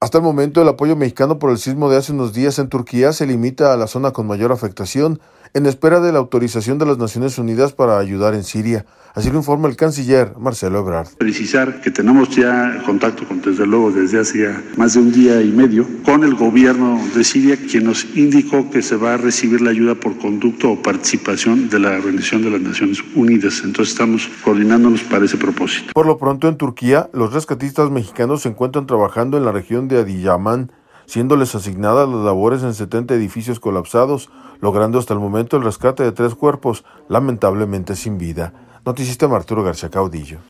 Hasta el momento, el apoyo mexicano por el sismo de hace unos días en Turquía se limita a la zona con mayor afectación, en espera de la autorización de las Naciones Unidas para ayudar en Siria. Así lo informa el canciller Marcelo Ebrard. Precisar que tenemos ya contacto desde luego desde hace más de un día y medio con el gobierno de Siria, quien nos indicó que se va a recibir la ayuda por conducto o participación de la Organización de las Naciones Unidas. Entonces estamos coordinándonos para ese propósito. Por lo pronto, en Turquía, los rescatistas mexicanos se encuentran trabajando en la región de Adiyaman, siéndoles asignadas las labores en 70 edificios colapsados, logrando hasta el momento el rescate de 3 cuerpos, lamentablemente sin vida. Noticista Arturo García Caudillo.